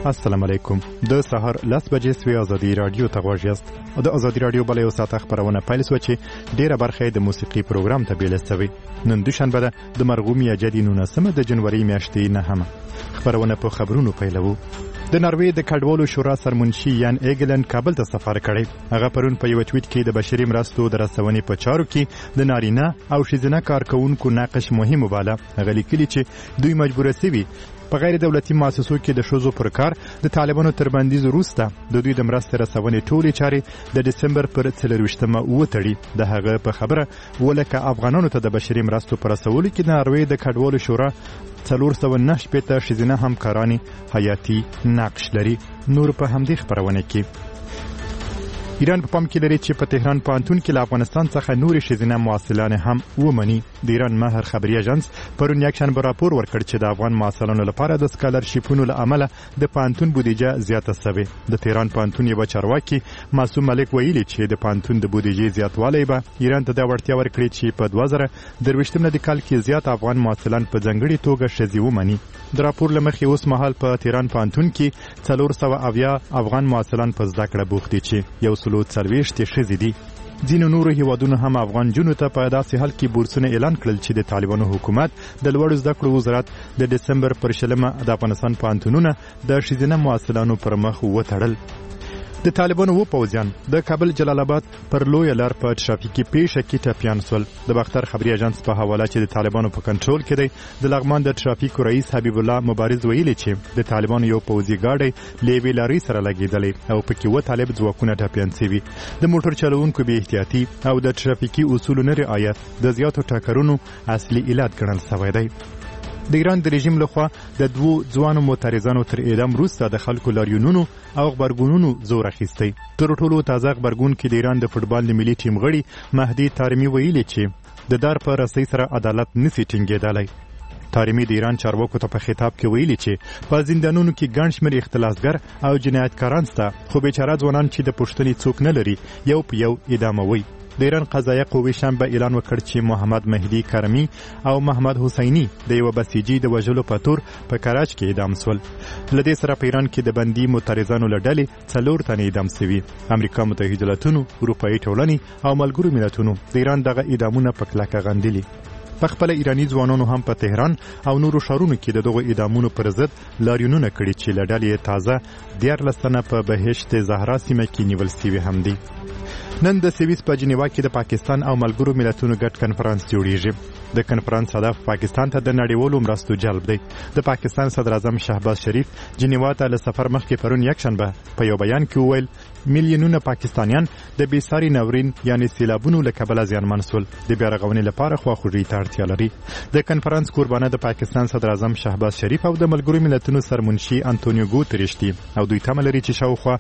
السلام علیکم. د سهار 10 بجې سوی ازادي رادیو ته غواړئ یاست. د ازادي رادیو بل یو ساعت خبرونه پیل شو چې ډیره برخه د موسیقي پروګرام ته بیل شوی. نن دوشنبه ده د مرغوم یا جدي 19 د جنوري میاشتې نه هم خبرونه په خبرونو پیلوو. د ناروې د کډوالو شورا سرمنشي یان ایګلن کابل ته سفر کړی. هغه پرون په یو ټویټ کې د بشري مرستو د رسونې په چارو کې د نارینه او ښځینه کارکونکو ناقص مهم وباله. هغه لیکلي چې دوی مجبور شوي په غیر دولتي مؤسسو کې د ښځو پر کار د طالبانو تر بندیز وروسته د دوی د مرستې رسونې ټولې چارې د ډسمبر پر 24مه وتړي. د هغه په خبره ولکه افغانانو ته د بشري مرستو پر رسولو کې د ناروې د کډوالو شورا 409 ښځینه همکارانې حیاتي نقش لري. نور په همدې خبرونه کې ایران په پام کې لري چې په تهران پوهنتون کې له افغانستان څخه نورې ښځینه محصلانې هم ومني. د ایران مهر خبري اژانس پرون یکشنبه راپور ورکړ چې د افغان محصلانو لپاره د سکالرشیپونو له امله د پوهنتون بودیجه زیاته شوې. د تهران پوهنتون یو چارواکي معصوم ملک ویلي چې د پوهنتون د بودیجې زیاتوالی به ایران ته د وړتیا ورکړي چې په 2023 میلادي کال کې زیات افغان محصلان په ځانګړي توګه ښځې ومني. د راپور له مخې اوس مهال په تهران پوهنتون کې 470 افغان محصلان په زده کړه بوخت دي چې یو 40 ښځې دي. ځینو نورو هیوادونو هم افغان جنو ته په داسې حال کې بورسونه اعلان کړل چې د طالبانو حکومت د لوړو زده کړو وزارت د ډسمبر پر 20 د افغانستان پوهنتونونه د ښځینه محصلانو پر مخ وتړل. د طالبانو پوځیان د کابل جلال آباد پر لوی لار په ټرافیکي پیښه کې ټپیان شول. د باختر خبري اژانس په حواله چې د طالبانو په کنټرول کې دی د لغمان د ټرافیکو رئیس حبیب الله مبارز ویلي چې د طالبانو یو پوځي ګاډی لیوی لاري سره لګیدلې او پکې و طالب ځواکونه ټپیان شوي. د موټر چلوونکو بې احتیاطي او د ټرافیکي اصولو نه رعایت د زیاتو ټکرونو اصلي علت ګڼل شوی دی. د ایران د رژیم لخوا د دوو ځوانو معترضانو تر اعدام وروسته د خلکو لاریونونو او غبرګونونو زور اخیستی. تر ټولو تازه غبرګون کې د ایران د فوټبال د ملي ټیم غړي مهدي طارمي ویلي چې د دار په رسۍ سره عدالت نسی ټینګېدلی. طارمي د ایران چارواکو ته په خطاب کې ویلي چې په زندانونو کې ګڼ شمېر اختلاسګر او جنایتکاران شته خو بیچاره ځوانان چې د پوښتنې څوک نه لري یو په یو اعداموي. د ایران قضایه قوې شنبه اعلان وکړ چې محمد مهدي کرمی او محمد حسینی د یو بسیجي د وژلو په تور په کراچ کې اعدام شول. له دې سره په ایران کې د بندي معترضانو له ډلې 4 تنه اعدام شوي. امریکا متحده ایالاتونو، اروپایي ټولنې او ملګرو ملتونو د ایران دغه اعدامونه په کلکه غندلي. په خپل ایرانی ځوانانو هم په تهران او نورو ښارونو کې د دغو اعدامونو پر ضد لاریونونه کړي چې له ډلې تازه 14 تنه په بهشت زهرا سیمه کې نیول شوي هم دي. نن د سویس په جنیوا کې د پاکستان او ملګرو ملتونو ګډ کنفرانس جوړیږي. د کنفرانس هدف پاکستان ته د نړیوالو مرستو جلب دی. د پاکستان صدر اعظم شهباز شریف جنیوا ته له سفر مخکې پرون یکشنبه په یو بیان کې وویل میلیونونه پاکستانیان د بیساري ناورین یعنی سیلابونو له کبله زیانمن شول. د بیا رغونې لپاره خواخوږۍ ته اړتیا لري. د کنفرانس قربانه د پاکستان صدر اعظم شهباز شریف او د ملګرو ملتونو سرمنشي انټونیو ګوتریش دي او دوی تمه لري چې شاوخوا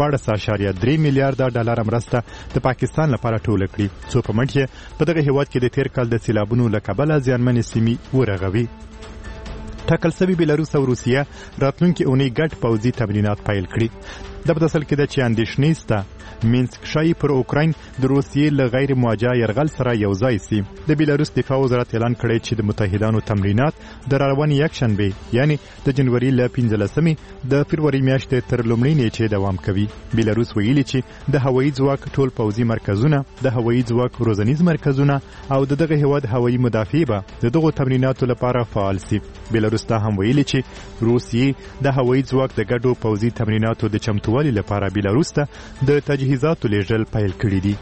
14.3 میلیارډ ډالر مرسته د پاکستان لپاره ټوله کړي څو په منځ په دغه هیواد کې د تیر کال د سیلابونو له کبله زیانمنې سیمې ورغوي. ټاکل شوي بیلاروس او روسیه راتلونکي اونۍ ګډ پوځي تمرینات پیل کړي. د په اصل کې د چې اندېښنې شته مینسک ښایي پر اوکراین د روسیې له غیر مواجه یرغل سره یو ځای سي. د بیلاروس دفاع وزارت اعلان کړی چې د متحدانو تمرینات د روانې یکشنبې یعنی د جنوري له 15 د فروری میاشتې تر لومړۍ نیټې دوام کوي. بیلاروس ویلي چې د هوایي ځواک ټول پوځي مرکزونه، د هوایي ځواک روزنیز مرکزونه او دغه هیواد هوایي مدافع به د دغو تمریناتو لپاره فعال سي. بیلاروس ته هم ویلي چې روسیې د هوایي ځواک د ګډو پوځي تمریناتو د چمتووالي لپاره بیلاروس ته د تجهیزاتو لیږل پیل کړي دي.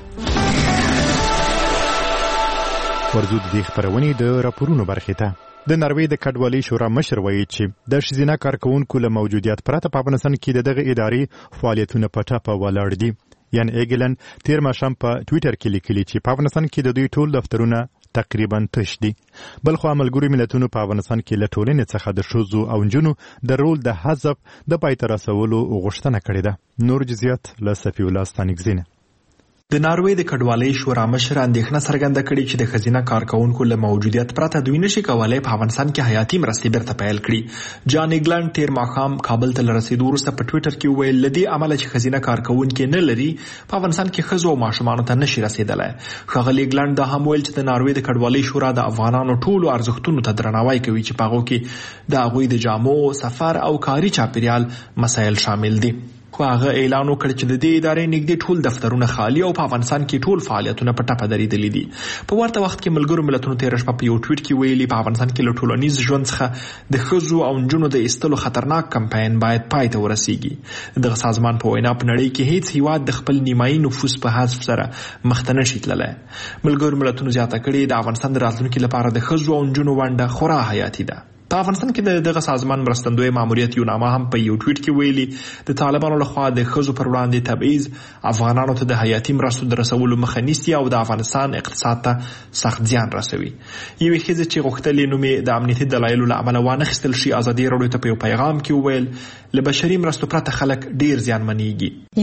ورځو د دې خبرونې د راپورونو برخې ته. د ناروې د کډوالۍ شورا مشر وایي چې د ښځینه کارکونکو له موجودیت پرته په افغانستان کې د دغه ادارې فعالیتونه په ټاپه ولاړ دي. یان ایګلن تیر ماښام په ټویټر کې لیکلي چې په افغانستان کې د دوی ټول دفترونه تقریبا تش دي. بلخو ملګرو ملتونو په افغانستان کې له ټولنې څخه د ښځو او نجونو د رول د حذف د پای ته رسولو غوښتنه کړې ده. نور جزئیات له صفي الله ستانکزینه. د ناروې د کډوالۍ شورا مشر اندېښنه څرګنده کړې چې د ښځینه کارکونکو له موجودیت پرته دوی نشي کولی په افغانستان کې حیاتي مرستې بیرته پیل کړي. جان ایګلند تیر ماښام کابل ته له رسېدو وروسته په ټویټر کې وویل له دې امله چې ښځینه کارکونکي نه لري په افغانستان کې ښځو او ماشومانو ته نشي رسېدلی. ښاغلي ایګلند دا هم ویل چې د ناروې د کډوالۍ شورا د افغانانو ټولو ارزښتونو ته درناوی کوي چې په هغو کې د هغوی د جامو، سفر او کاري چاپیریال مسایل شامل دي. خو هغه اعلان وکړ چې د دې ادارې نږدې ټول دفترونه خالی او په افغانستان کې ټول فعالیتونه په ټپه درېدلي دي. په ورته وخت کې ملګرو ملتونو تېره شپه په یو ټویټ کې ویلي په افغانستان کې له ټولنیز ژوند څخه د ښځو او نجونو د ایستلو خطرناک کمپاین باید پای ته ورسیږي. دغه سازمان په وینا په نړۍ کې هیڅ هیواد د خپل نیمایي نفوس په حذف سره مخ ته نشي تللی. ملګرو ملتونو زیاته کړې د افغانستان د راتلونکي لپاره د ښځو او نجونو ونډه خورا حیاتي ده. په افغانستان کې دغه سازمان مرستندوی ماموریت یونامه هم په یو ټویټ کې ویلي د طالبانو لخوا د ښځو پر وړاندې تبعیض افغانانو ته د حیاتي مرستو د رسولو مخه نیسي او د افغانستان اقتصاد ته سخت زیان رسوي. یوې ښځې چې غوښتلې نوم یې د امنیتي دلایلو له امله وانخیستل شي ازادي راډیو ته په یو پیغام کې وویل له بشري مرستو پرته خلک ډیر زیانمنېږي.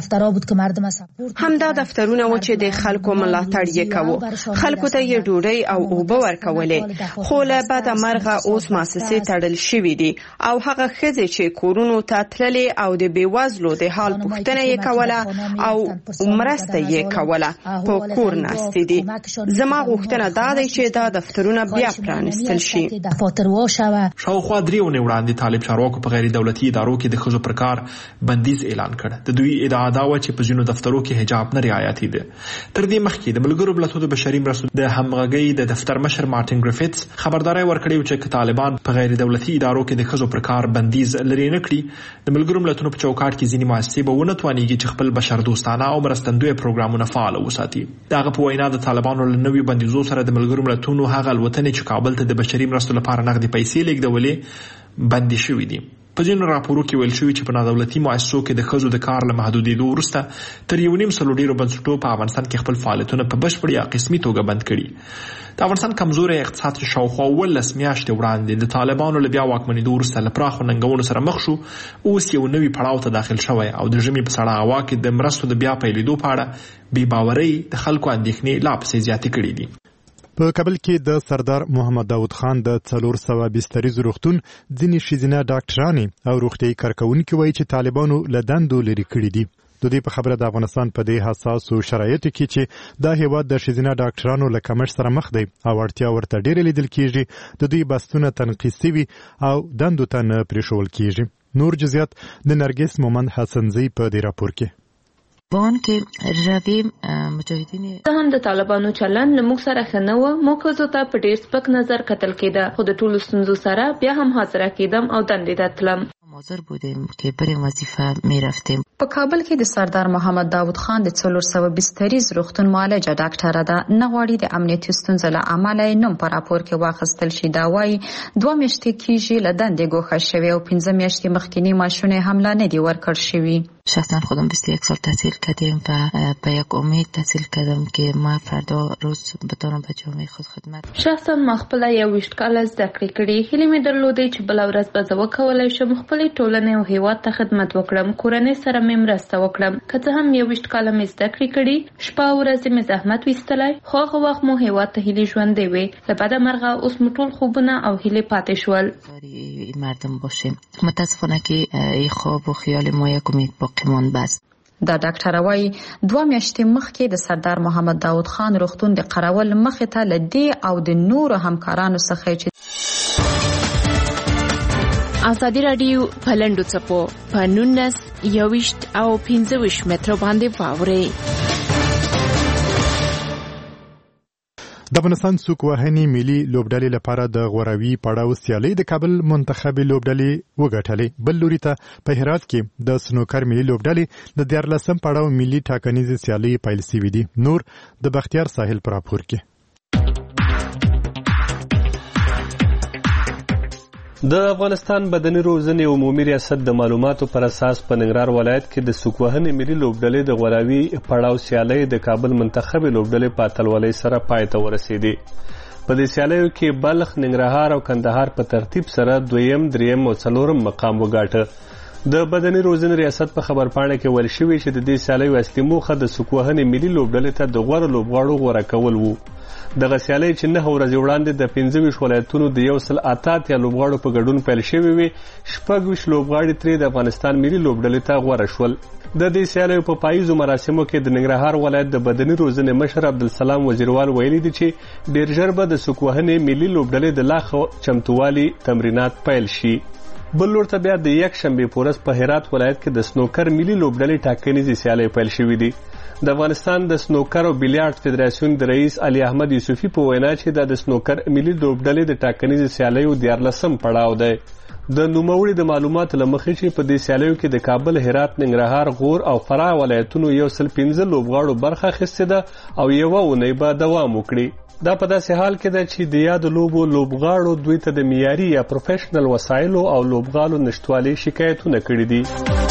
همدا دفترونه و چې د خلکو ملاتړ یې کوو، خلکو ته یې ډوډۍ او اوبه ورکولې، خو له بده مرغه اوس مؤسسې تړل شوې دي او هغه ښځې چې کورونو ته تللې او د بېوزلو د حال پوښتنه یې کوله او مرسته یې کوله په کور ناستې دي. زما غوښتنه دا دی چې دا دفترونه بیا پرانستل شي. شاوخوا 3 اونۍ وړاندې طالب چارواکو په غیر دولتي ادارو کې د ښځو پر کار بندیز اعلان کړ. د دوی ادعا دا وه چې په ځینو دفترو کې حجاب نه رعایتي ده. تر دې مخکې د ملګرو ملتونو د بشري مرستو د همغږۍ د دفتر مشر مارټین ګریفټس خبرداری ورکړی چې طالبان په غیر دولتي ادارو کې د ښځو پر کار بندیز لري نه کړي، د ملګرو ملتونو په چوکاټ کې ځینې مؤسسې به ونه توانېږي چې خپل بشردوستانه او مرستندوی پروګرامونه فعال وساتي. د هغه په وینا د طالبانو له نویو بندیزو سره د ملګرو ملتونو هغه الوتنې چې کابل ته د بشري مرستو لپاره نغدي پیسې لیږدولې بندي شوي دي. په ځینو راپورو کې ویل شوي چې په نادولتي مؤسسو کې د ښځو د کار له محدودېدو وروسته تر 1.5 سلو ډېرو بنسټو په افغانستان کې خپل فعالیتونه په بشپړ یا قسمي توګه بند کړي. د افغانستان کمزوری اقتصاد چې شاوخوا 18 میاشتې وړاندې د طالبانو له بیا واکمنېدو وروسته له پراخو ننګونو سره مخ شو، اوس یو نوي پړاو ته داخل شوی او د ژمي په سړه هوا کې د مرستو د بیا پیلېدو په اړه بې باورۍ د خلکو اندېښنې لا پسې زیاتې کړي دي. په کابل کې د سردار محمد داود خان د 400 بستریز روغتون ځینې ښځینه ډاکټرانې او روغتیایي کارکوونکي وایي چې طالبانو له دندو لرې کړي دي. د دې په خبره د افغانستان په دې حساسو شرایطو کې چې دا هیواد د ښځینه ډاکټرانو له کمښت سره مخ دی او اړتیا ورته ډېره لیدل کېږي، د دوی بحثونه تنقید سوي او دندو ته نه پرېښول کېږي. نور جزئیات د نرګس مومند حسنزی په دې راپور کې. بان کې روي مجاهدین ته هم د طالبانو چلن له موږ سره ښه نه و، موږ ښځو ته په ډېر سپک نظر کتل کېده، خو د ټولو ستونزو سره بیا هم حاضره کېدم او دندې ته تلم. حاضر بودیم که بریم وظیفه میرفتیم. په کابل کې د سردار محمد داود خان د 400 بستریز روغتون معالجه ډاکټره ده، نه غواړي د امنیتي ستونزو له امله نوم په راپور کې واخیستل شي. دا وایي 2 میاشتې کېږي له دندې ګوښه شوې او 15 میاشتې مخکینی معاشونه هم لا نه دي ورکړل شوي. شخصا خودم 21 سال تحصیل کردیم و به یک امید تحصیل کردم که ما فردا روز بتونم به جامعه خود خدمت. شخصا ما خپل 21 کال زده کړې کړې، هیله مې درلودې چې بل ورځ به زه وکولای شم خپل ټولنې او هیواد ته خدمت وکړم، کورنۍ سره مې مرسته وکړم. که څه هم 21 کال مې زده کړې کړې، شپه او ورځ مې زحمت ویستلی، خو هغه وخت مو هیواد ته هیلې ژوندۍ وې. له بده مرغه اوس مو ټول خوبونه او هیلې پاتې شول. مردم باشیم متاسفانه که این خواب و خیال ما یک امید باقی مانده است. دا ډاکټر وايي 2 میاشتې مخکې د سردار محمد داود خان روغتون د قراول مخې ته لدی او د نورو همکارانو څخه چې ازادي راډیو پلندو چپو په 19 21 او 25 متر باندې واوري. د افغانستان څوک وهني ملي لوبډلې لپاره د غوراوي پړاو سیالي د کابل منتخب لوبډلې وګټلې. بل لوري ته په هرات کې د سنوکر ملي لوبډلې د 14 پړاو ملي ټاکنیز سیالي پیل شوې دي. نور د بختیار ساحل پر راپور کې. د افغانستان بدني روزنې عمومي ریاست د معلوماتو پر اساس په ننګرهار ولایت کې د سوکوهنې ملي لوبډلې د غوراوي پړاو سیالۍ د کابل منتخب لوبډلې په اتلولۍ سره پای ته ورسېدې. په دې سیالیو کې بلخ، ننګرهار او کندهار په ترتیب سره 2م، 3م او 4م مقام وګاټه. د بدني روزنې ریاست په خبرپاڼه کې ویل شوی چې د دې سیالیو اصلي موخه د سکوهنې ملي لوبډلې ته د غوره لوبغاړو غوره کول وو. دغه سیالۍ چې 9 ورځې وړاندې د 25 ولایتونو د 108 لوبغاړو په ګډون پیل شوې وې، 26 لوبغاړي ترې د افغانستان ملي لوبډلې ته غوره شول. د دې سیالیو په پاییزو مراسمو کې د ننګرهار ولایت د بدني روزنې مشر عبدالسلام وزیروال ویلي دي چې ډېر ژر به د سکوهنې ملي لوبډلې د لا ښه چمتووالي تمرینات پیل شي. بل لور ته بیا د یکشنبې په ورځ په هرات ولایت کې د سنوکر ملي لوبډلې ټاکنیزې سیالۍ پیل شوې دي. د افغانستان د سنوکر او بیلیارډ فدراسیون د رئیس علي احمد یوسفي په وینا چې د سنوکر ملي لوبډلې د ټاکنیزې سیالیو 14م پړاو دی. د نوموړي د معلوماتو له مخې چې په دې سیالیو کې د کابل، هرات، ننګرهار، غور او فراه ولایتونو 115 لوبغاړو برخه اخیستې ده او یوه اونۍ به دوام وکړي. دا په داسې حال کې ده چې د یاد لوبغاړو دوی ته د معیاري یا پروفیشنل وسایلو او لوبغالو نشتوالي شکایتونه کړي دي.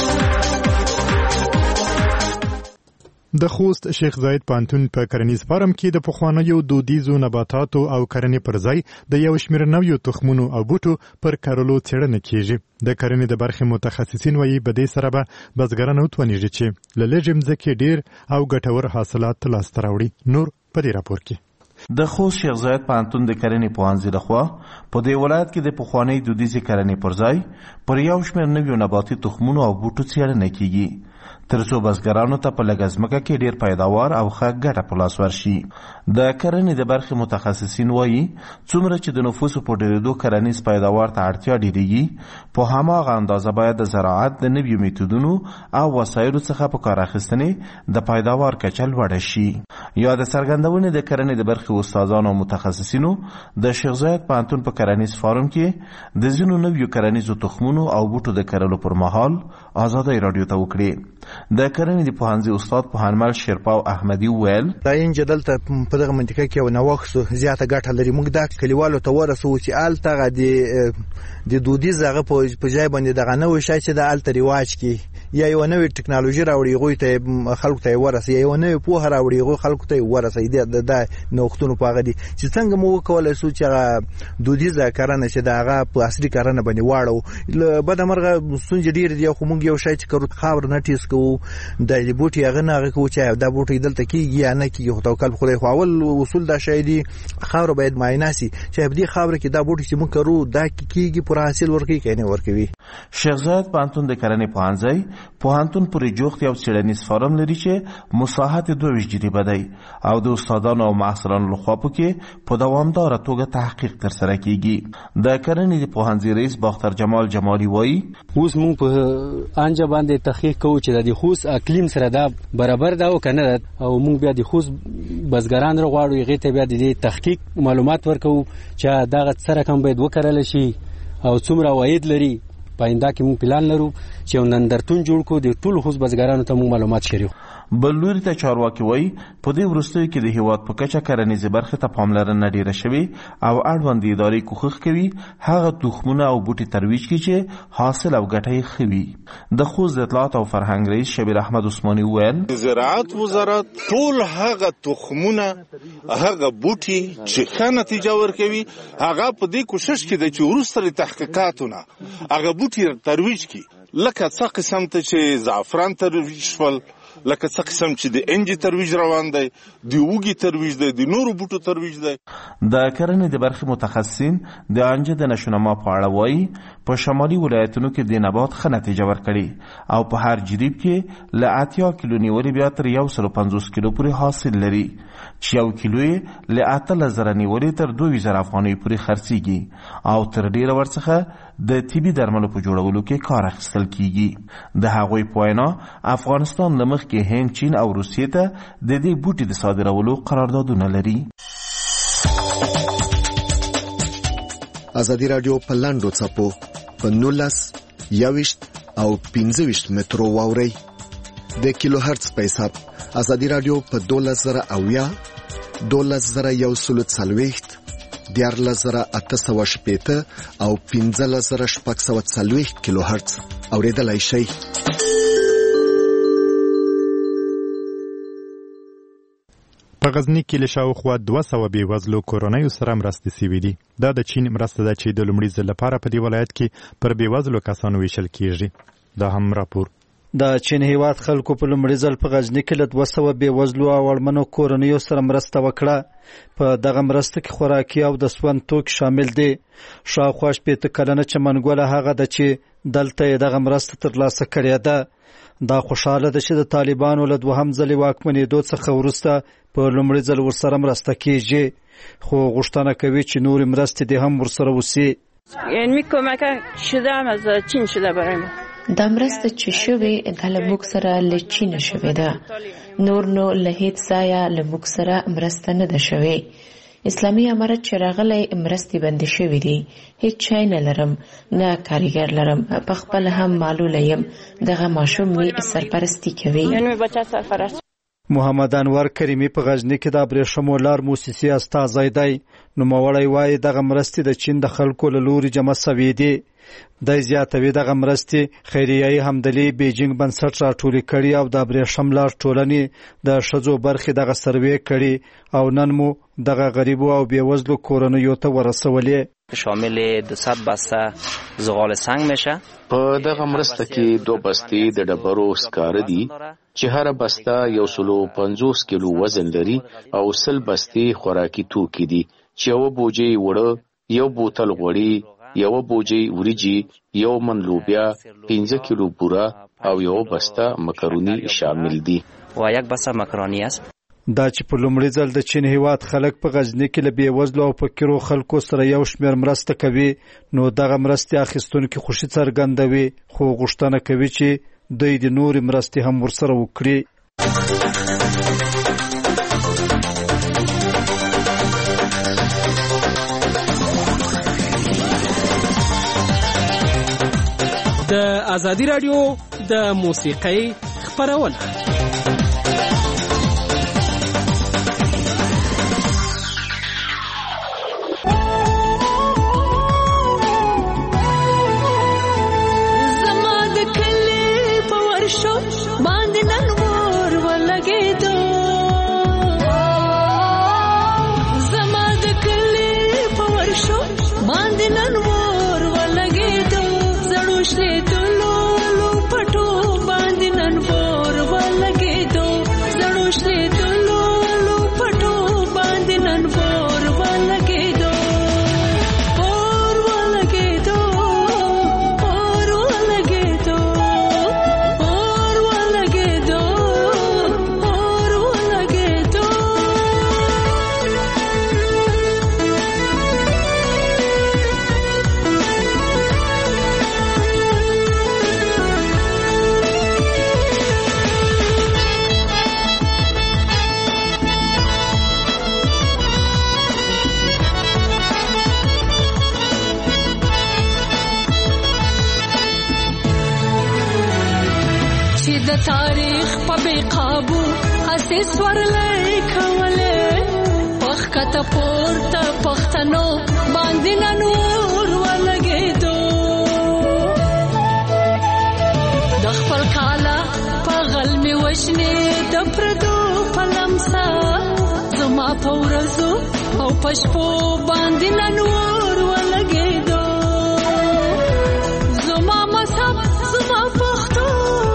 د خوست شیخ زاید پانتون په کرنیز فارم کې د پخوانیو دودیزو نباتاتو او کرنې پر ځای د یو شمېر نویو تخمونو او بوټو پر کرلو څېړنه کیږي. د کرنې د برخې متخصصین وایي په دې سره به بزګران وتوانیږي چې له لږې مځکې ډېر او ګټور حاصلات لاسته راوړي. نور په دې راپور کې د خوست شیخ زاید پانتون د کرنې پوهنځي لخوا په دې ولایت کې د پخوانۍ دودیزې کرنې پر ځای پر یو شمېر نویو نباتي تخمونو او بوټو څېړنه کیږي ترڅو بزګرانو ته په لږه ځمکه کې ډېر پیداوار او ښه ګټه په لاس ورشي. د کرنې د برخې متخصصین وایي څومره چې د نفوسو په ډېرېدو کرنیز پیداوار ته اړتیا ډېرېږي، په هماغه اندازه باید د زراعت د نویو میتودونو او وسایلو څخه په کار اخیستنې د پیداوار کچه لوړه شي. یا د څرګندونې د کرنې د برخې استادانو او متخصصینو د شیخ زاید پوهنتون په کرنیز فارم کې د ځینو نویو کرنیزو تخمونو او بوټو د کرلو پر مهال آزادۍ راډیو ته وکړې. د کرنې د پوهنځي استاد پوهنمل شیرپاو احمدي وویل دا انجه دلته په دغه منطقه کې یو نوښت زیاته ګټه لري. موږ دا کلیوالو ته ورسوو چې هلته د دودیز هغه په ځای باندې دغه نوی شی چې د هلته رواج کړي یا یو نوې ټکنالوژي راوړي هغوی ته خلکو ته یې ورسوي، یو نوې پوهه راوړي هغوی خلکو ته یې ورسوي. د نوښتونو په هغه دي چې څنګه موږ وکولی شو چې هغه دودیزه کرنه چې د هغه په عصري کرنه باندې واړو. له بدمرغه ستونزې ډېرې دي، خو موږ یو شی چې کرو خاور نه ټیز کوو، د بوټي هغه نه هغه کوو چې دا بوټی دلته کېږي یا نه کېږي. خو توکل په خدای، خو اول اصول دا شی دي خاوره باید معاینه سي چې په دې خاوره کې دا بوټي چې موږ کرو دا کېږي پوره حاصل ورکوي که نه ورکوي. شیخ زاید پوهنتون د کرنې پوهنځی پوهنتون پورې جوخت یو څېړنیز فارم لري چې مساحت 22 جریبه دی او د استادانو او محصلانو لخوا پکې په دوامداره توګه تحقیق ترسره کیږي. د کرنې د پوهنځي رئیس باختر جمال جمالي وایي اوس موږ په انجه باندې تحقیق کوو چې د خوست اقلیم سره دا برابر ده او کنه، او موږ بیا د خوست بزګران راغواړو هغې ته بیا د تحقیق معلومات ورکوو چې دغه څه رقم باید وکرل شي او څومره عواید لري. په آینده کې موږ پلان لرو چې یو نندرتون جوړ کړو د ټولو خوست بزګرانو ته موږ معلومات شریکو. بل لوري ته چارواکي وایي په دې وروستیو کې د هیواد په کچه کرنیزې برخې ته پاملرنه ډېره شوې او اړوندې ادارې کوښښ کوي هغه تخمونه او بوټي ترویج کړي چې حاصل او ګټه یې ښه وي. د خوست د اطلاعات او فرهنګ رئیس شبیر احمد عثماني وویل زراعت وزارت ټول هغه تخمونه هغه بوټي چې ښه نتیجه ورکوي هغه په دې کوشش کې دی چې وروسته د تحقیقاتونه هغه بوټي ترویج کړي، لکه څه قسم ته چې زعفران ترویج شول، لکه څه قسم چې د انجی ترویج روان دی، د وږي ترویج دی، د نورو بوټو ترویج دی. د کرنې د برخې متخصصین د انجه د نشونما په اړه وایي په شمالي ولایتونو کې د نبات ښه نتیجه ورکړي او په هر جریب کې له 80 کیلو نیولې بیا تر 150 کیلو پورې حاصل لري چې یو کیلو یې له 8000 نیولې تر 2000 افغانۍ پورې خرڅېږي او تر ډېره ورڅخه د طبي درملو په جوړولو کې کار اخیستل کیږي. د هغوی په وینا افغانستان له مخکې هند، چین او روسیې ته د دې بوټي د صادرولو قراردادونه لري. ازادي راډیو په لاندو څپو په 19 21 او 25 مترو واوري د کیلو هرتز په حساب. ازادي راډیو په 12000 12140 14880 او 15640 کیلو هرتز اوریدلای شئ. په غزنی کې له شاوخوا 200 بېوزلو کورنیو سره مرستې شوې دي. دا د چین مرسته ده چې د لومړي ځل لپاره په دې ولایت کې پر بېوزلو کسانو ویشل کیږي. دا هم راپور. د چین هیواد خلکو په لومړي ځل په غزني کې له 200 بېوزلو او اړمنو کورنیو سره مرسته وکړه. په دغه مرسته کې خوراکي او د سون توکي شامل دي. شاوخوا 80 کلنه چمنګوله هغه ده چې دلته یې دغه مرسته ترلاسه کړې ده. دا خوشاله ده چې د طالبانو له دوهم ځلې واکمنېدو څخه وروسته په لومړي ځل ورسره مرسته کیږي، خو غوښتنه کوي چې نورې مرستې دې هم ورسره وسي. یعنی کمک شده از چین شده برای ما. دا مرسته چې شوې د له موږ سره له چین شوې ده، نور نو له هیڅ ځایه له موږ سره مرسته نه ده شوې. اسلامي امارت چې راغلی مرستې بندې شوې دي، هیڅ شی نه لرم، نه کارګر لرم، په خپل هم معلوله یم. دغه ماشوم مې سرپرستی کوي. یعنی بچه سرپرست. محمد انور کریمی په غزنی کې د ابریښمو لار موسسې استازی دی. نوموړی وایي دغه مرستې د چین د خلکو له لوري جمع سوي دي. دی زیاتوي دغه مرستې خیریه همدلي بیجینګ بنسټ راټولې کړي او د ابریښم لار ټولنې د ښځو برخې دغه سروې کړي او نن مو دغه غریبو او بیوزلو کورنیو ته ورسولې. شامل 200 بسته زغال سنگ میشه. په دغه مرسته کې 2 بستې د ډبرو سکاره دي چې هر بسته 150 کیلو وزن لري او 100 بستې خوراکي توکي دي چې یو بوجي وړه، یو بوتل غوړي، یو بوجي وریجی، یو من لوبیا، 15 کیلو بوره او یو بسته مکرونی شامل دي. و یک بسته مکرونی است. دا چې په لومړي ځل د چین هیواد خلک په غزنی کې له بیوزلو او فقیرو خلکو سره یو شمېر مرسته کوي، نو دغه مرستې اخیستونکي خوشي څرګندوي، خو غوښتنه کوي چې دوی د نورې مرستې هم ورسره وکړي. د ازادي رادیو د موسیقۍ خپرونه. تاریخ په بې قابو هسې سورلی کولې، پخکته پورته پښتنو باندې نن اور ولګېدو. د خپل کاله په غل مې وشنې د پردو په لمسه، زما په ورځو او په شپو باندې نن اور ولګېدو. زما مذهب زما پښتو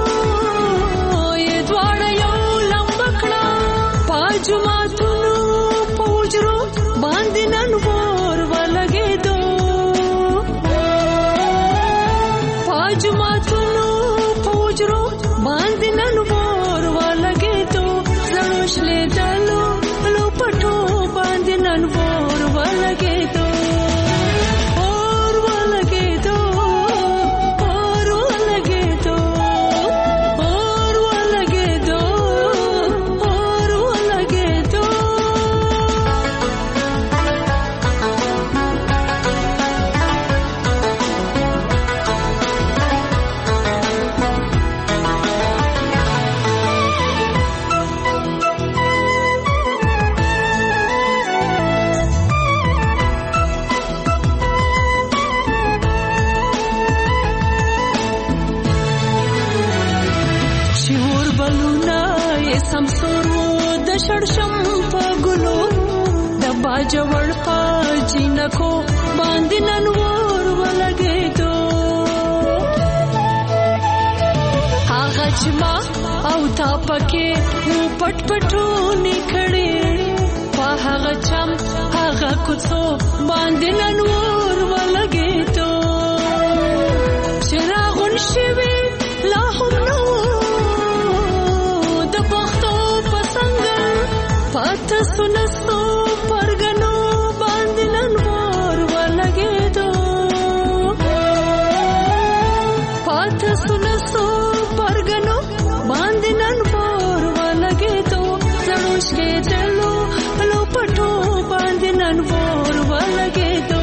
جماعتونو په حجرو باندې نن اور ولګېدو. په جماعتونو په حجرو باندې نن اور ولګېدو. زړو شلېدلو لو پټو باندې نن اور ولګېدو. اور ولګېدو، اور ولګېدو، اور ولګېدو. شړشم په ګلو د باجوړ په جنکو باندې نن اور ولګېدو. چې ما او تا پکې پټ پټونی کړي په هغه چم هغه کوڅو باندې نور ولګېدو چراغون شوي لا هم نو د پښتو پسنګ پاته سنسو پرګنو باندې نور ولګېدو پاته سنسو پرګنو باندې نور ولګېدو زړوش کې دلو لو پټو باندې نور ولګېدو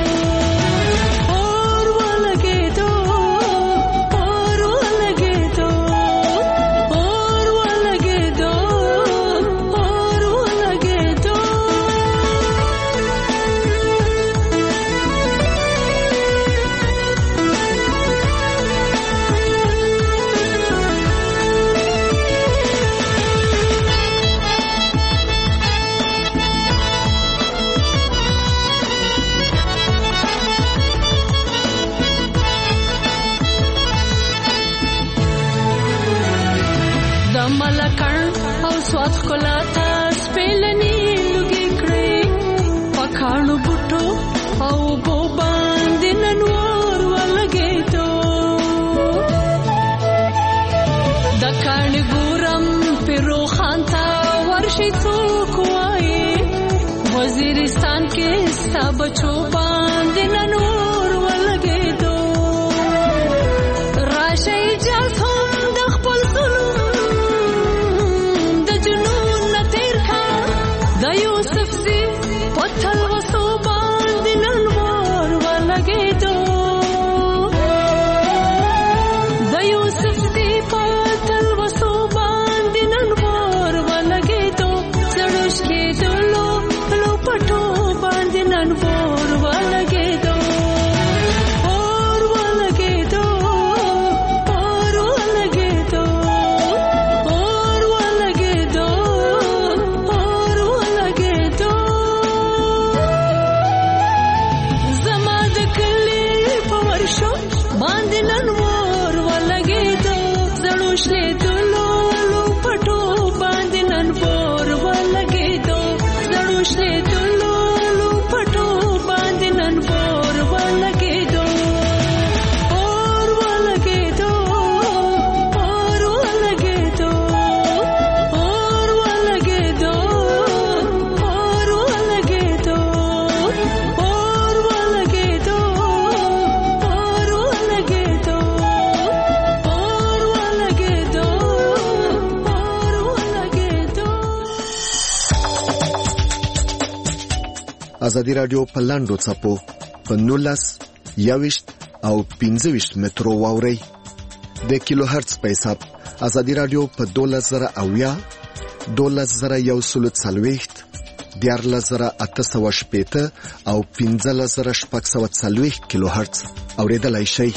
سوات کلاتا سپیلنی لگی کړی پکانو بوټو او بو باندې نور ولګېدو د کاڼي ګورم پیرو خان تا ورشي څوک وایي وزیرستان کې ستا بچو باندې نور ولګېدو راشه اجازه د خپل ظلم دا یوسف زی پتل وسو باندې نور ولګېدو دا یوسف زی پتل وسو باندې نور ولګېدو زړوش کې دلو لو پټو باندې نور ولګېدو ازادي رادیو په لاندو څپو په 19 21 او 15 مترو واوري د کیلو هرتز په حساب ازادي رادیو په 12000 12140 14880 او 15640 کیلو هرتز اوریدلای شئ.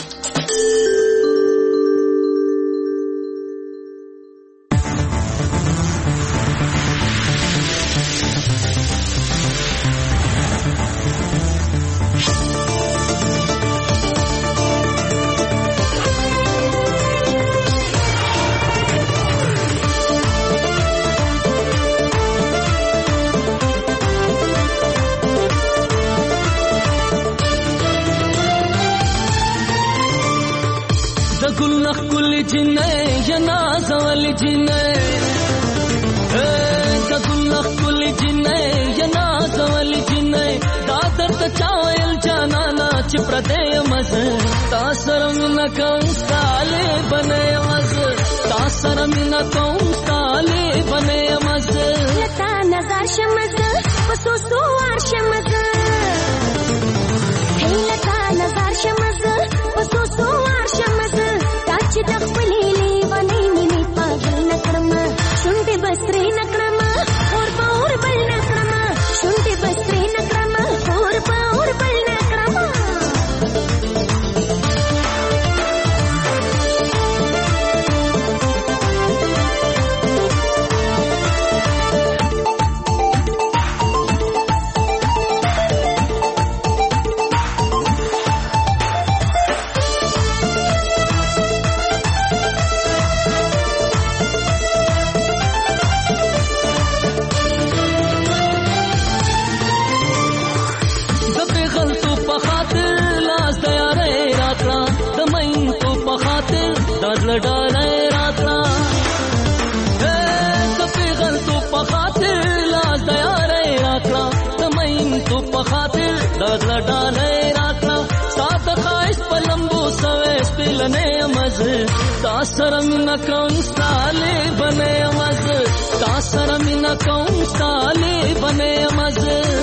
زړه ډالۍ راکړه سات خایس پلمبو سوې سپلنې مز تا سره مینا کوم ستاله بنې مز تا سره مینا کوم ستاله بنې مز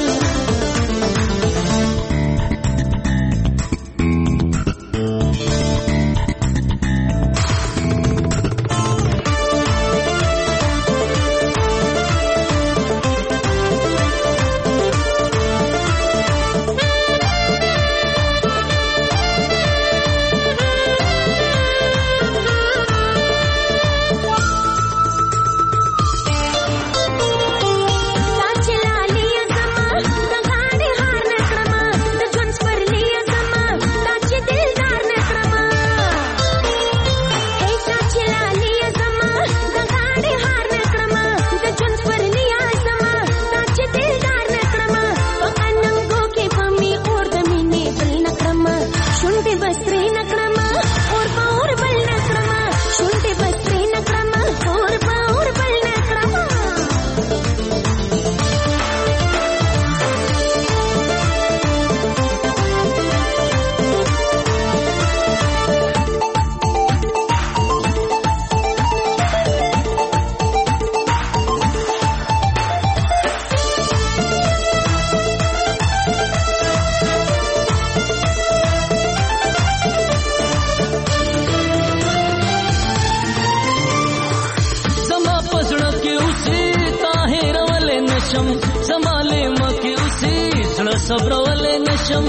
صبرولې نشم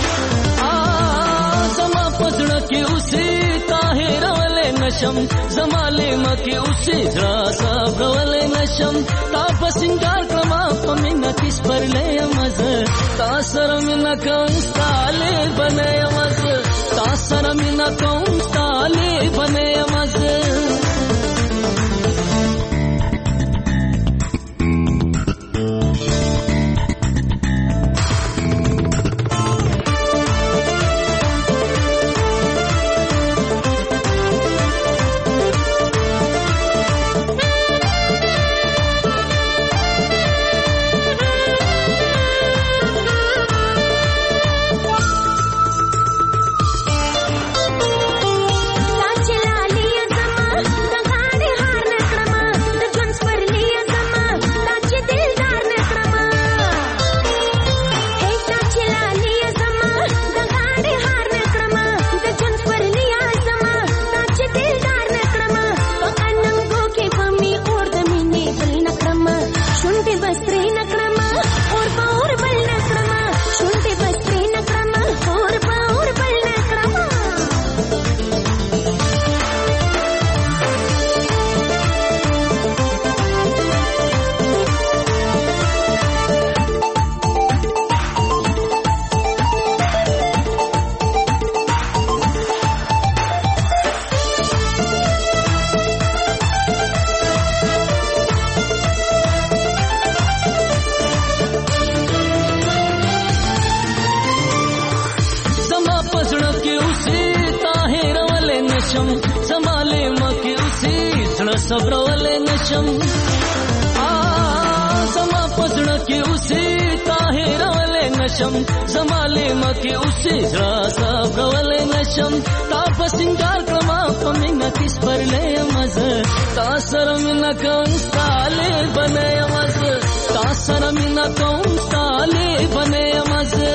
زما پزړه کې اوسې طاهرولې نشم زماله مکه اوسې زړه صبرولې نشم تا په سنگار کړم په مینا کې سپرلې مزه تا سره مینا کوم ستاله بنې مزه تا سره مینا کوم ستاله بنې مزه صبرولې نشم زما پزړه کې اوسې طاهرولې نشم زماله مکه اوسې زړه صبرولې نشم تا په سنگار کړم په مینا کې سپرلې مزه تا سره مینا کوم ستاله بنې مزه تا سره مینا کوم ستاله بنې مزه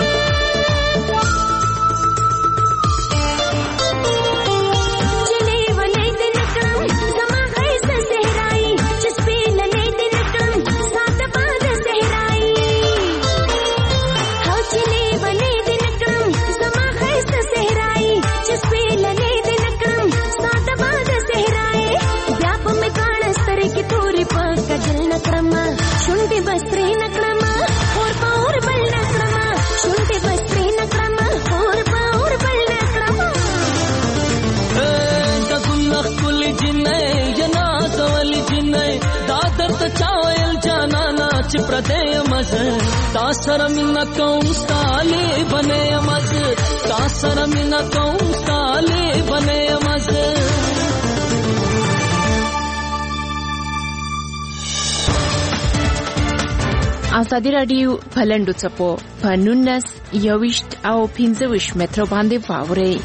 चले چې پردې مزه تا سره مینا کوم ستاله بنې مزه تا سره مینا کوم ستاله بنې مزه ازادي رادیو پلندو چپو په 19 یوشت او 15 متر باندې واوري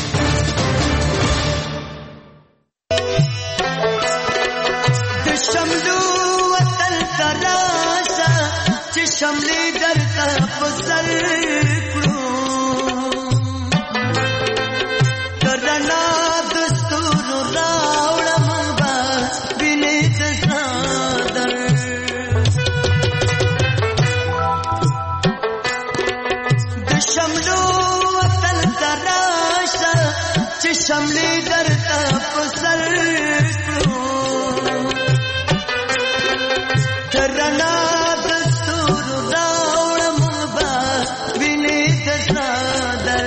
د شملو وطن تراشا چې شملې درته پسر کړو کرنا دستور راوړم با وینې تصادر شملو وطن تراشا چې شملې درته پسر کړو ترنا دستور راوړم با وینې تصادر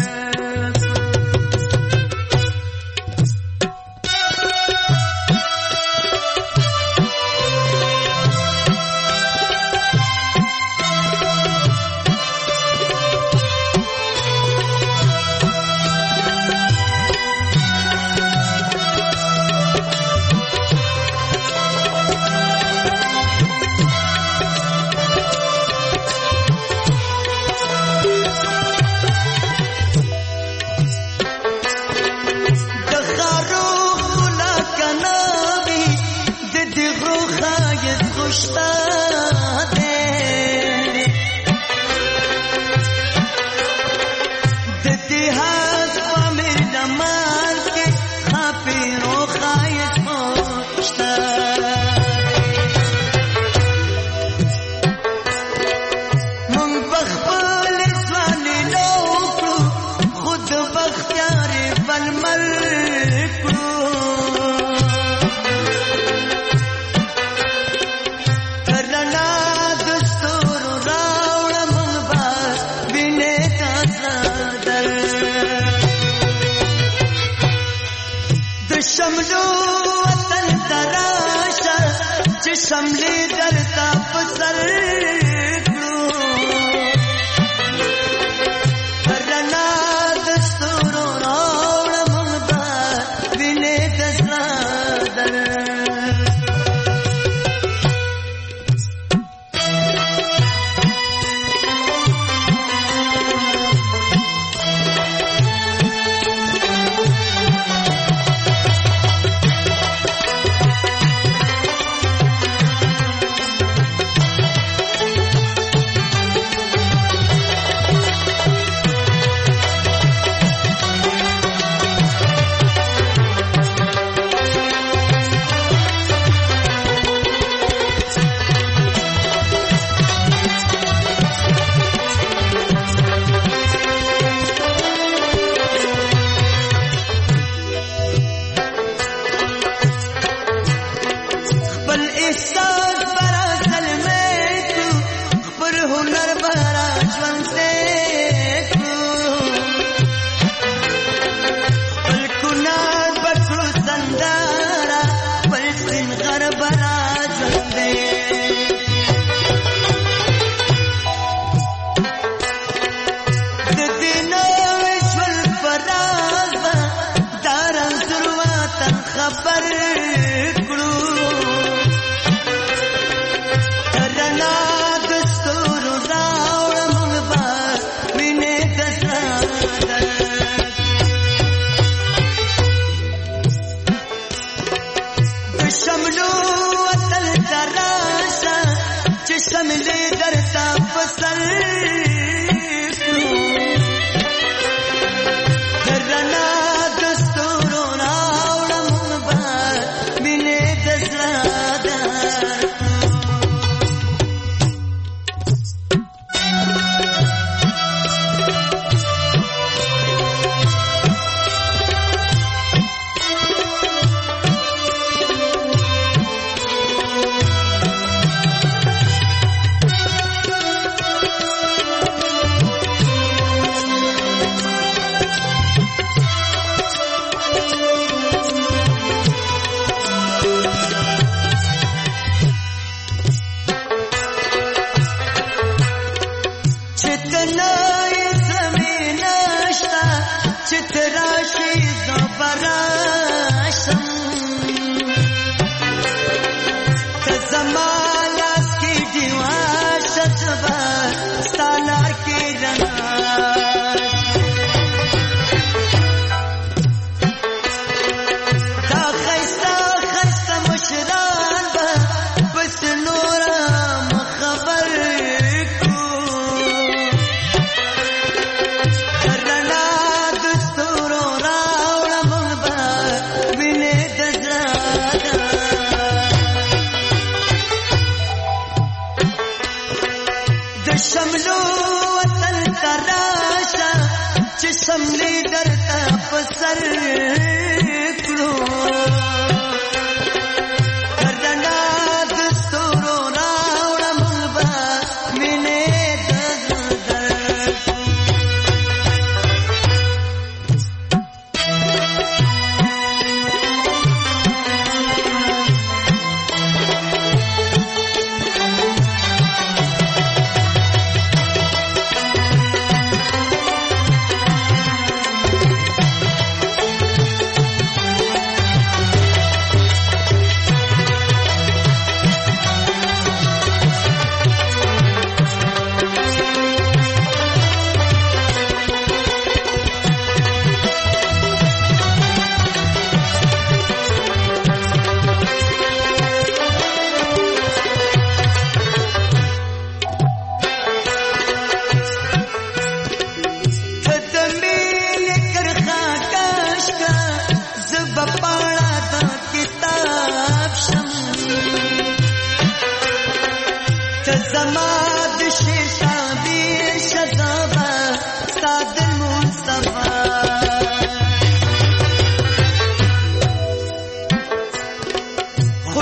شملو وطن تراشا چې شملې درته پسر کړو رڼا دستور راوړم با وینې تصادر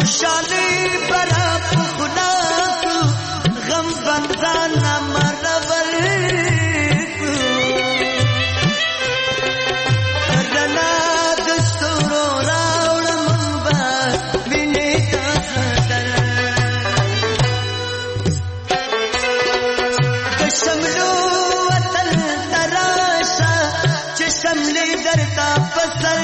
خوشحالی برا پخلاکو غم بندانا مرول رنا دستورو راوڑ منبا بینی تازدر دشملو وطن تراشا چشم لی درتا پسر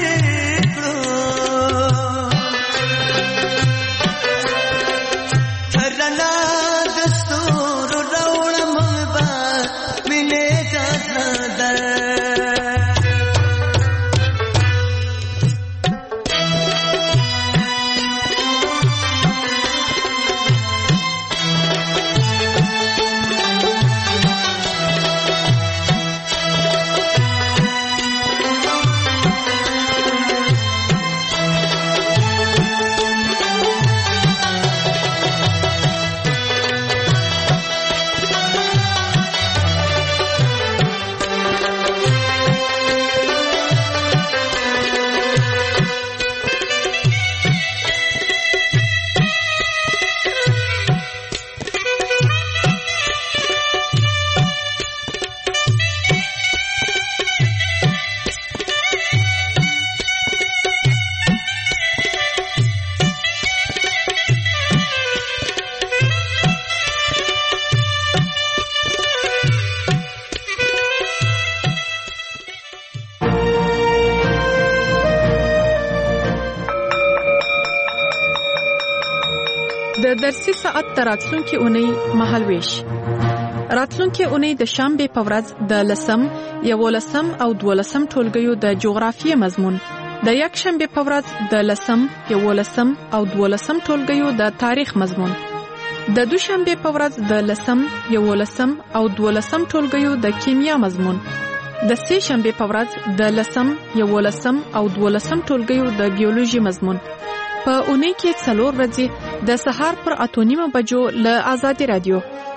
د درسي ساعت تر راتلونکي اونۍ مهالويش راتلونکي اونۍ د شنبه په ورځ د 10 11 او 12 ټولګیو د جغرافیې مضمون د یک شنبه په ورځ د 10 11 او 12 ټولګیو د تاریخ مضمون د دوشنبه په ورځ د 10 11 او 12 ټولګیو د کیمیا مضمون د سه شنبه په ورځ د 10 11 او 12 ټولګیو د بیولوژي مضمون په اونۍ کې 4 ورځې د سهار پر 8:30 بجو له آزادي رادیو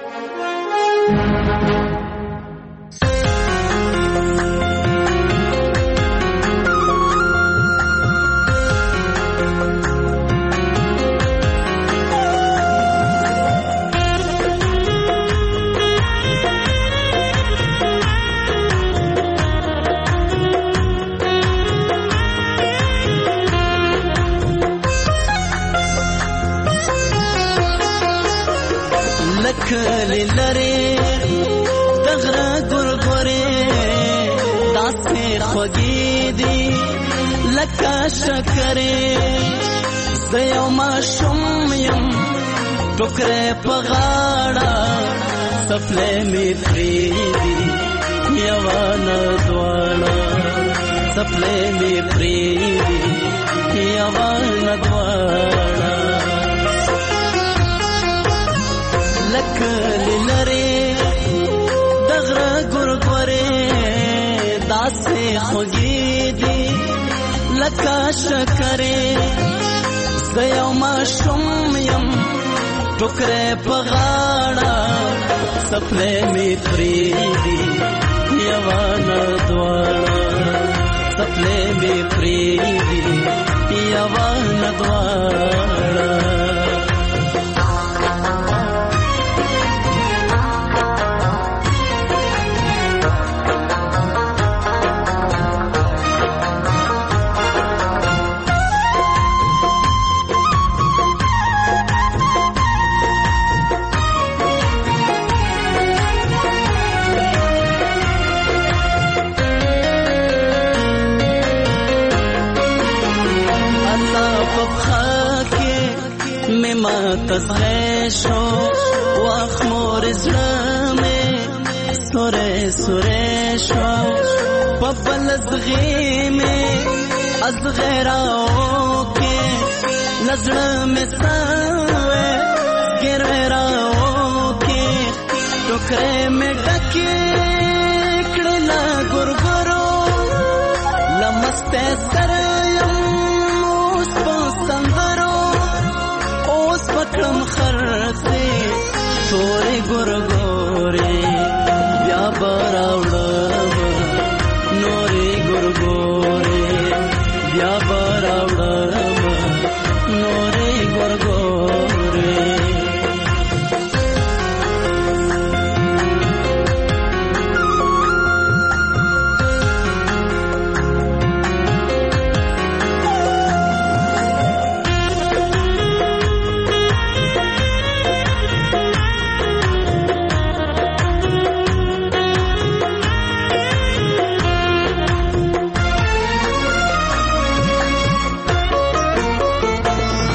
کلی لري دغره ګورګورې داسې خوږې دي لکه شکرې زه یو ماشوم یم ټوکرې په غاړه څپلۍ مې پرېږدي یوه نه دواړه څپلۍ مې پرېږدي یوه نه دواړه لکلی لري دغره ګورګورې داسې خوږې دي لکه شکرې زه یو ماشوم یم ټوکرې په غاړه څپلۍ مې پرېږدي یوه نه دواړه څپلۍ مې پرېږدي یوه نه دواړه تسغیشو واخ مور زړه سورې سورې شو په بل زغې مې از غیراو کې نظر مې ساوې ګرراو کې ټوکرې مې ډکې کړلا ګورګورو لمسته سره کم خرڅه تورې ګورګورې بیا براوړم نورې ګورګورې بیا براوړم نورې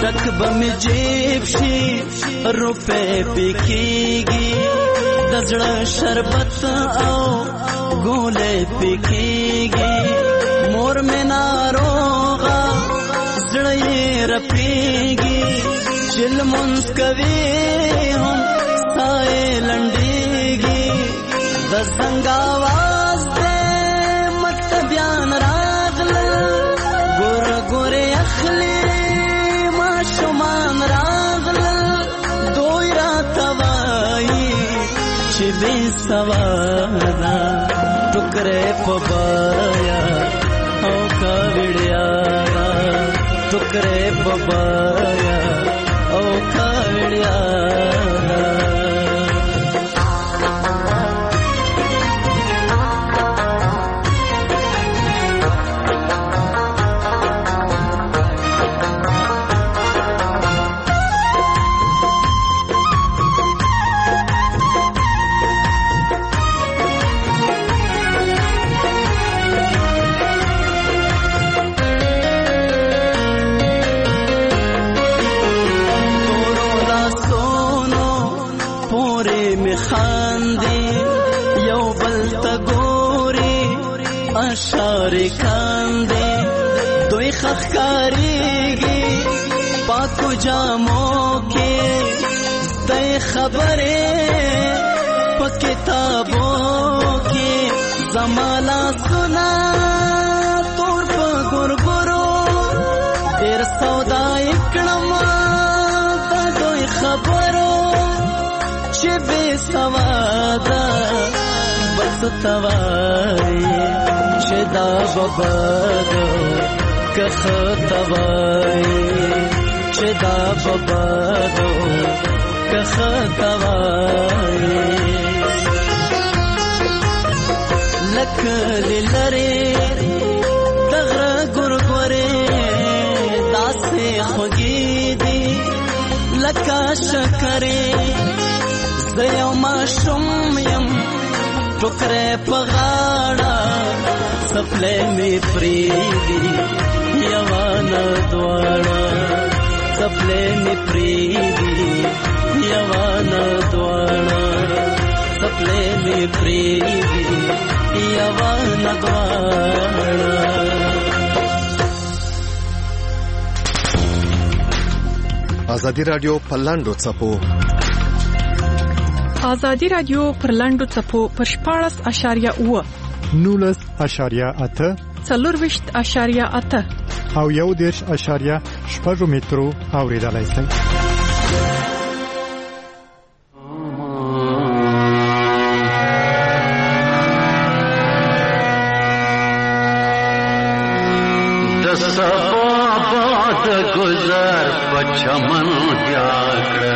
ډک بم جیب شي روپے پکېږي د زړه شربت او ګولې پکېږي مور مې ناروغه زړه یې رپېږي چې لمونځ کوي هم ستا یې لنډېږي د زنګ آواز دی مطلبیان راغلل ګوره ګورې اخلي ماشومان راغلل دوی راته وایي چې بې سواده ټوکرې په بایا او کاوړیا ټوکرې په بایا او کاوړیا اشاره کاندې دوی خخکاریږي پاکو جامو کې زده خبرې په کتابو کې زمالا سنا تور په ګورګورو ډېر سودا کړم د دوی خبرو چې بې سواده بس توای چې دا ببادو که خطوای چې دا ببادو که خطوای لکلی لري دغره ګورګورې داسې خوږې دي لکه شکرې زه یو ماشوم یم ټوکرې په غاړه سپلې مې پرېږدي یوانه دواړه سپلې مې پرېږدي یوانه دواړه سپلې مې پرېږدي یوانه دواړه ازادي رادیو په لاندو څپو ازادي رادیو پر لاندو څپو پر 14.8 19.8 40.8 او 1.8 مترو اوریدلای شئ. د سبا باد گذر په چمن دیاکړه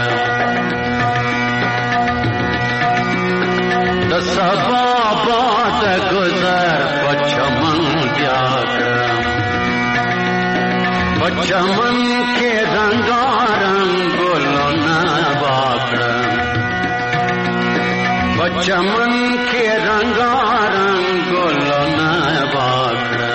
د سبا باد گذر په چمن دیاکړه په چمن کې رنگارنګ ګلونه واکړه په چمن کې رنگارنګ ګلونه واکړه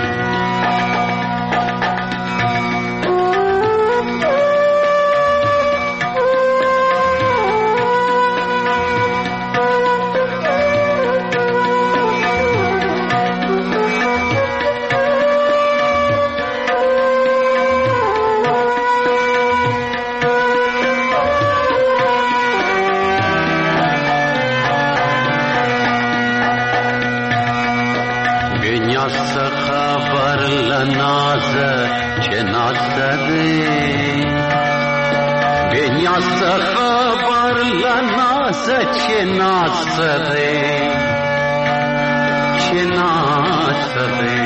خبر لناز چه ناسده بینیاز خبر لناز چه ناسده چه ناسده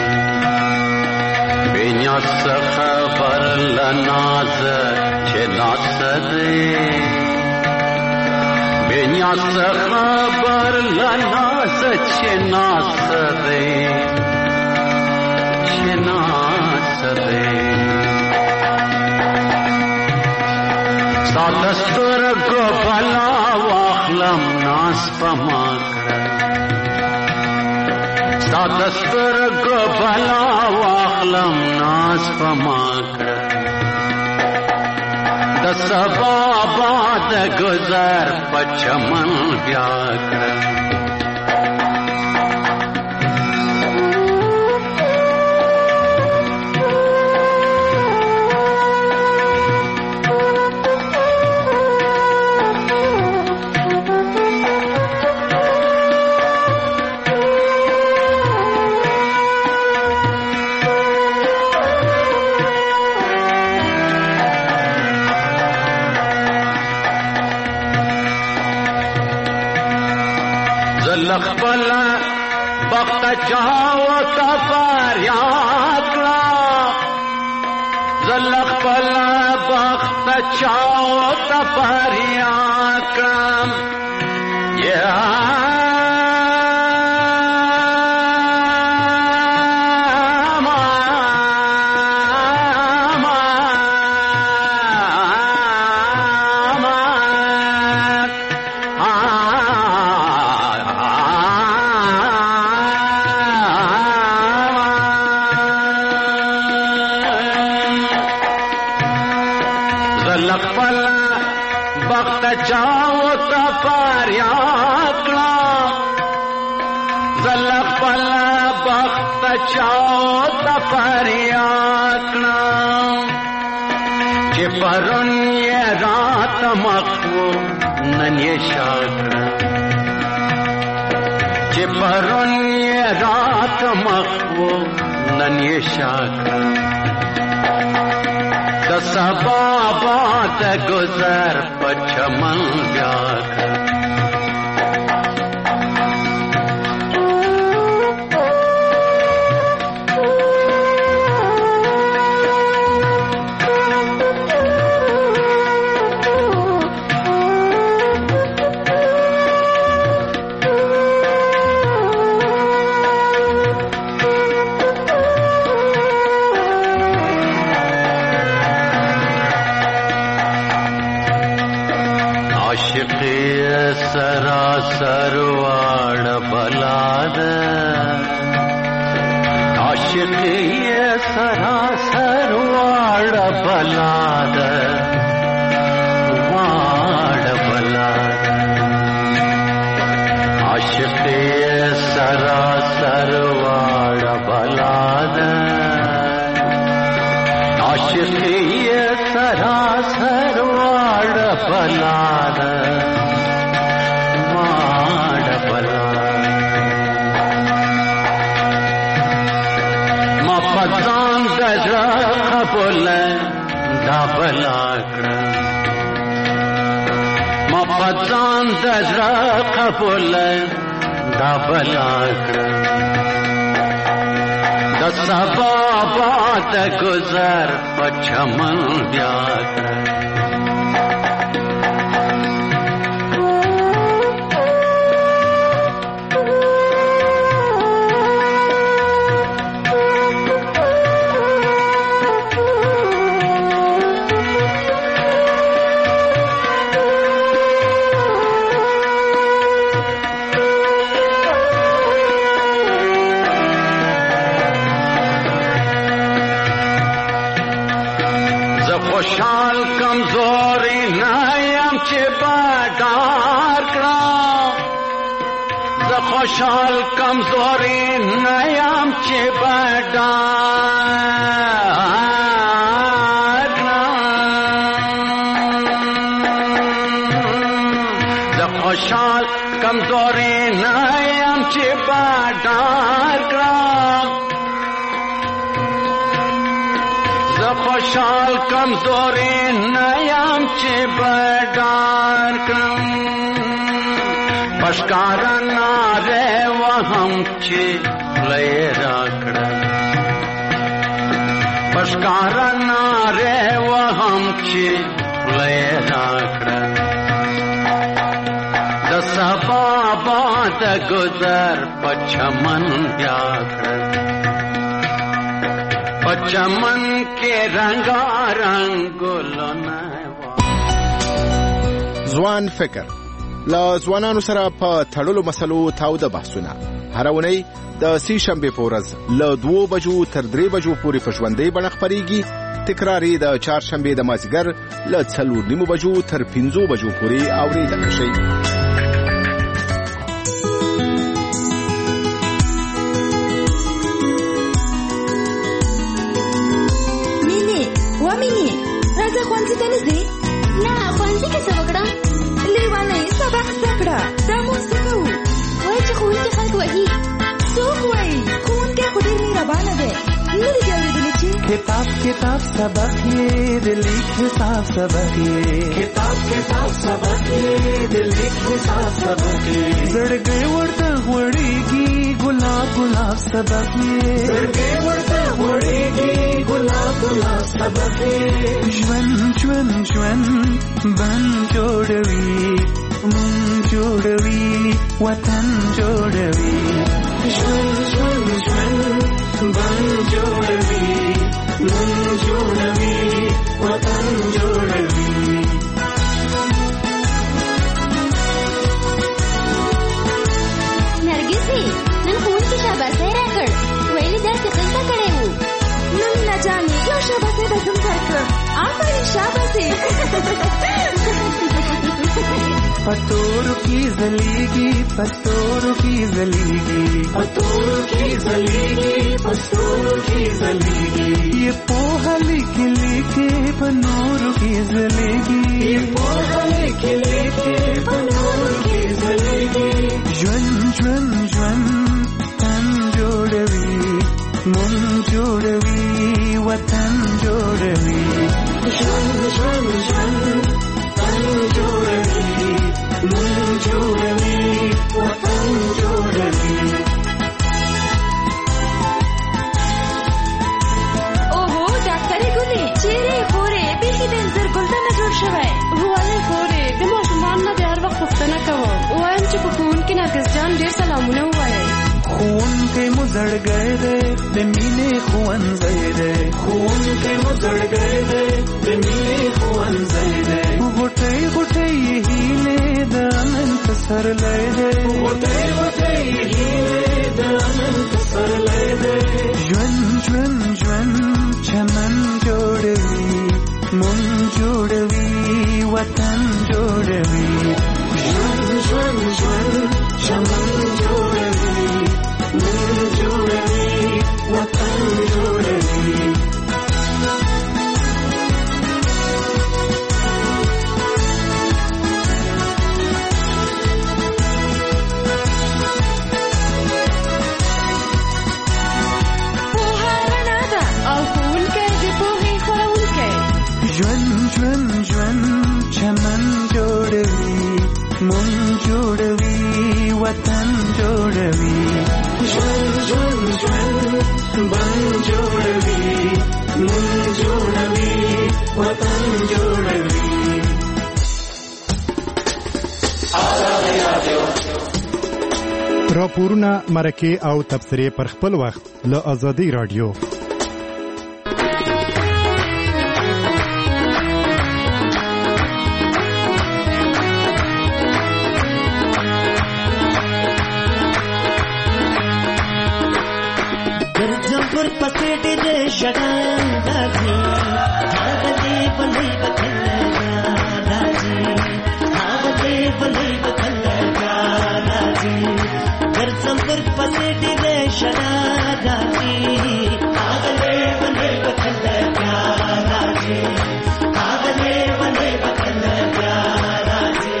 بینیاز خبر لناز چه ناسده بینیاز خبر لناز چه ناسده ساتستر کو بلا واخلم ناس پما کړه ساتستر کو بلا واخلم ناس پما کړه د سبا باد گذر په چمن بیا کړه خپل بخت چاو تفر یاد کړه زل خپل بخت چاو تفر یاد کړه یا چاو تفر یاد کړه زل خپل بخت چاو تفر یاد کړه چې پرون یې رات مخو نن یې شاکړه چې پرون یې رات مخو نن یې شاکړه د سبا باد گذر په چمن بیا کړه سراسر واړ بلاد عاشق یې سراسر واړ بلاد عاشق یې سراسر واړ بلاد عاشق یې سراسر واړ بلاد پځان د قبول دا بلا کړه ما پځان د قبول دا بلا کړه د سبا باد گذر په چمن بیا کړه خوشحال کمزوری نایم چې بادار کړه زه خوشحال کمزوری نایم چې بادار کړه زه خوشحال کمزوری نایم چې بادار کړه خوشحال کمزوری نیم چې بډار کړم پشکار ناره وهم چې لې راکړه پشکار ناره وهم چې لې راکړه د سبا باد گذر په چمن بیا کړه چمن کې رنگا رنگ ګلونه ځوان فکر لا ځوانانو سره په تړلو مسلو تاوده بحثونه هر اونۍ د سې شنبه په ورځ له 2 بجو تر 3 بجو پورې په ژوندۍ بڼه خپريږي تکرار یې د چهارشنبې د مازدیګر له 4:30 بجو تر 5 بجو پورې اورېدلی شئ. مینې راځه ښوونځي ته نه ځې؟ نه ښوونځي کې څه وکړم؟ لیوانۍ سبق زده کړه. دا مونځ څه کوو؟ وایي چې ښوونکي خلک وهي. څوک وایي؟ ښوونکی خو ډېر مهربانه دی. نه دې دې اورېدلي چې کتاب سبق یې د لیک حساب سبق یې کتاب سبق یې د لیک حساب سبق یې زړګی ورته غوړېږي ګلاب سبق یې زړګی ورته غوړېږي ګلاب سبق یې ژوند بن جوړوي مون جوړوي وطن جوړوي ژوند بن جوړوي مون جوړوي وطن جوړوي. نرګسي نن ښوونکي شاباسي راکړ. ویلي درس یې ښه زده کړی و. نن نه جانې یو شاباسي به زم درکړم. آفرین شاباسي. پتورو کی زلیگی پتورو کی زلیگی پتورو کی زلیگی پتورو کی زلیگی یہ پوہا لکھ لکھے پنورو کی زلیگی یہ پوہا لکھ لکھے پنورو کی زلیگی ژوند تن جوړوي مون جوړوي وطن جوړوي ژوند تن جوړوي مون جوړوي وطن جوړوي. اوهو ډاکټرې ګلې چیرې خورې بیخي د انځر ګلدانه جوړ شوی. ولې خورې د ماشومان نه د هر وخت پوښتنه کوم. وایم چې په ښوونکي نرګس جان ډېر سلامونه ووایئ. ښوونکی مو زړګی دی د مینې ښوونځی دی ښوونکی مو زړګی دی د مینې ښوونځی دی غوټۍ غوټۍ هیلې د امن پسرلی دی غوټۍ غوټۍ هیلې د امن پسرلی دی ژوند چمن جوړوي مون جوړوي وطن جوړوي ژوند چمن جوړوي مون جوړوي وطن جوړوي. پوهه رڼا ده او ښوونکی د پوهې خپروونکی. ژوند چمن جوړوي مون جوړوي وطن جوړوي ژوند بن جوړوي مون جوړوي وطن جوړوي. راپورونه مرکه او تبصرې پر خپل وخت له آزادي رادیو. پر پسې دې شګان راځي هغه دې بلې بکلګا راځي هغه دې بلې بکلګا راځي ګرځم پر پسې دې شګان راځي هغه دې بلې بکلګا راځي هغه دې بلې بکلګا راځي.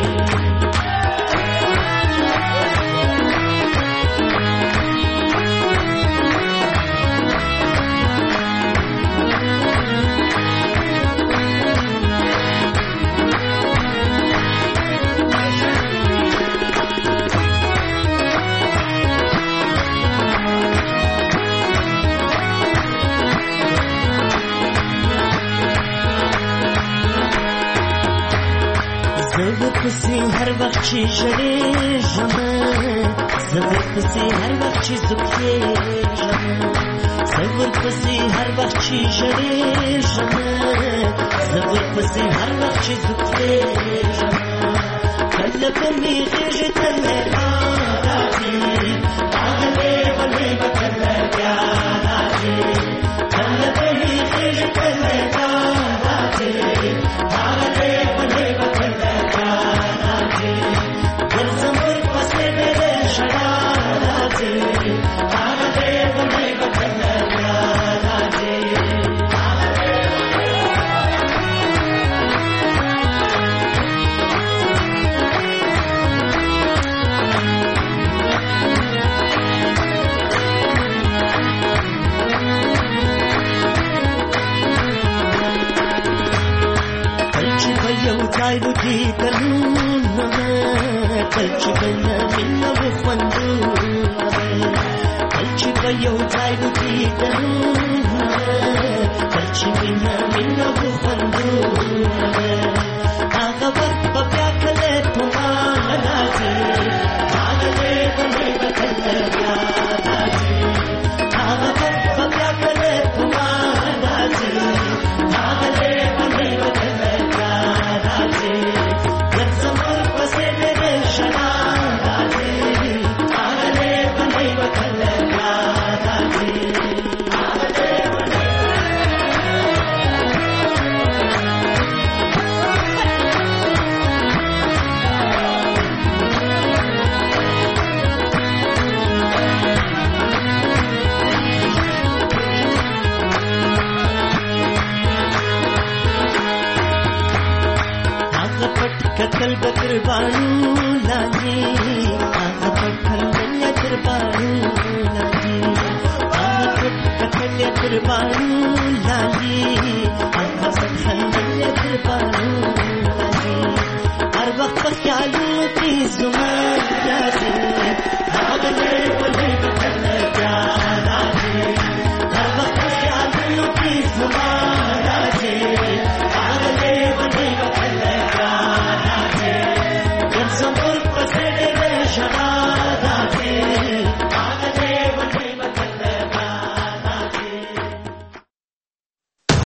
پسې هر وخت چې ژړېږم زه ورپسې هر وخت چې زوکېږم زه ورپسې هر وخت چې ژړېږم زه ورپسې هر وخت چې زوکېږم کله به مې غېږې ته لیلا راځي راغلې ولې به کله بیا راځي کله به مې غېږې ته ځای وږي کلونه کل چې به نه مینه وخوندونه کل چې به یو ځای وږي کلونه کل چې مینه وخوندونه هغه وخت به بیا کله په ما راځي هغه به مې به کله بیا راځي هغه وخت به بیا کله په ما راځي هغه به مې به کله بیا راځي زمور پسې دې شنا راځي هغه به مې به کله بیا راځي कल बकरबानू लागे आगा पटल या करबानू लागे आगा पटल या करबानू लागे आगा पटल या करबानू लागे हर वक्त ख्यालों की जुमा